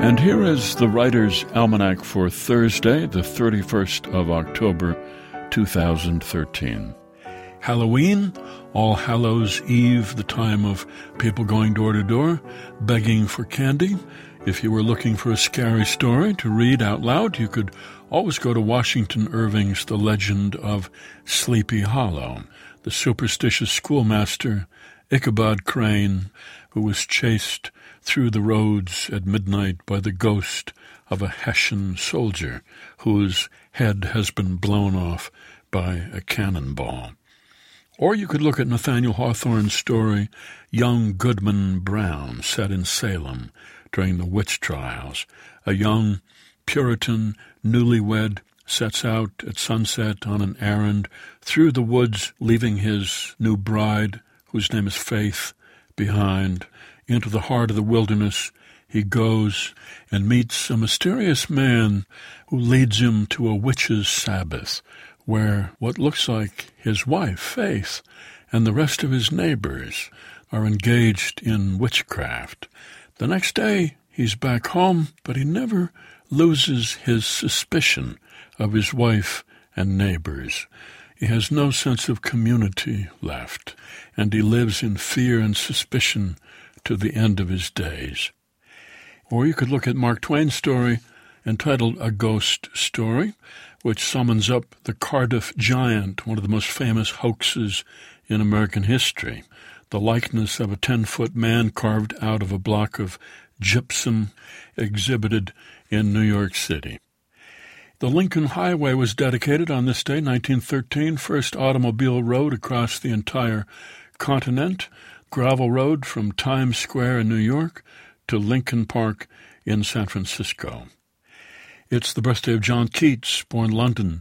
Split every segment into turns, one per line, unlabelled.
And here is the Writer's Almanac for Thursday, the 31st of October, 2013. Halloween, All Hallows Eve, the time of people going door to door, begging for candy. If you were looking for a scary story to read out loud, you could always go to Washington Irving's The Legend of Sleepy Hollow. The superstitious schoolmaster, Ichabod Crane, who was chased through the roads at midnight by the ghost of a Hessian soldier whose head has been blown off by a cannonball. Or you could look at Nathaniel Hawthorne's story, Young Goodman Brown, set in Salem during the witch trials. A young Puritan newlywed sets out at sunset on an errand through the woods, leaving his new bride, whose name is Faith, behind. Into the heart of the wilderness he goes and meets a mysterious man who leads him to a witch's sabbath, where what looks like his wife, Faith, and the rest of his neighbors are engaged in witchcraft. The next day he's back home, but he never loses his suspicion of his wife and neighbors. He has no sense of community left, and he lives in fear and suspicion to the end of his days. Or you could look at Mark Twain's story entitled A Ghost Story, which summons up the Cardiff Giant, one of the most famous hoaxes in American history, the likeness of a 10-foot man carved out of a block of gypsum exhibited in New York City. The Lincoln Highway was dedicated on this day, 1913, first automobile road across the entire continent, gravel road from Times Square in New York to Lincoln Park in San Francisco. It's the birthday of John Keats, born London,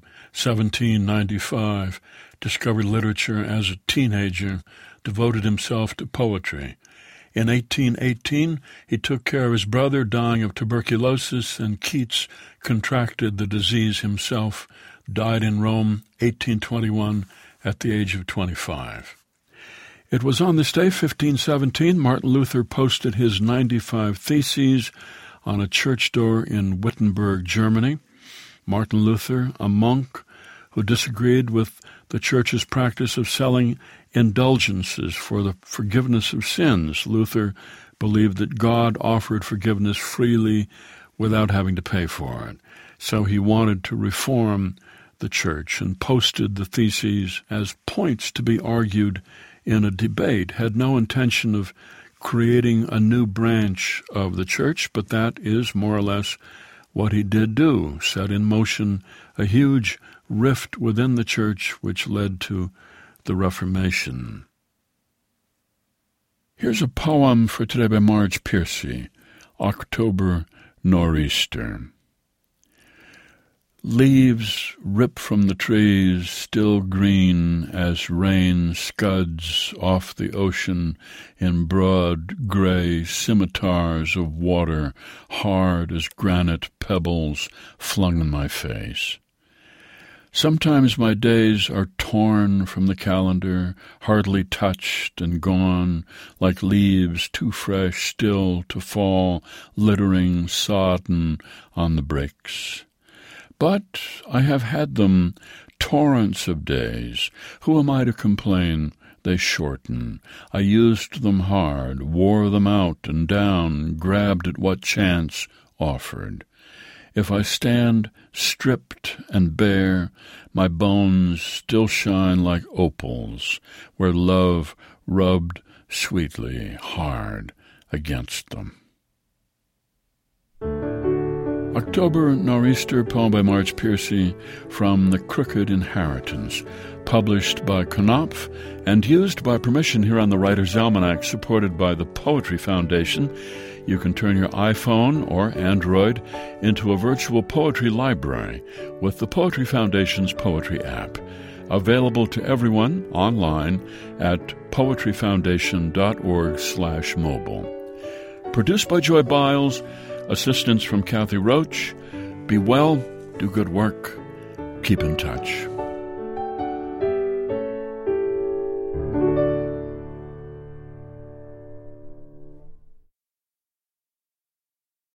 1795, discovered literature as a teenager, devoted himself to poetry. In 1818, he took care of his brother dying of tuberculosis, and Keats contracted the disease himself, died in Rome, 1821, at the age of 25. It was on this day, 1517, Martin Luther posted his 95 Theses on a church door in Wittenberg, Germany. Martin Luther, a monk who disagreed with the church's practice of selling indulgences for the forgiveness of sins. Luther believed that God offered forgiveness freely without having to pay for it. So he wanted to reform the church and posted the Theses as points to be argued in a debate, had no intention of creating a new branch of the church, but that is more or less what he did do, set in motion a huge rift within the church which led to the Reformation. Here's a poem for today by Marge Piercy, October Nor'easter. Leaves rip from the trees, still green as rain scuds off the ocean in broad gray scimitars of water, hard as granite pebbles flung in my face. Sometimes my days are torn from the calendar, hardly touched and gone, like leaves too fresh still to fall, littering, sodden on the bricks. But I have had them torrents of days. Who am I to complain? They shorten. I used them hard, wore them out and down, grabbed at what chance offered. If I stand stripped and bare, my bones still shine like opals, where love rubbed sweetly hard against them. October Nor'easter, poem by Marge Piercy from The Crooked Inheritance, published by Knopf and used by permission here on the Writer's Almanac, supported by the Poetry Foundation. You can turn your iPhone or Android into a virtual poetry library with the Poetry Foundation's Poetry app, available to everyone online at poetryfoundation.org/mobile. Produced by Joy Biles, assistance from Kathy Roach. Be well, do good work, keep in touch.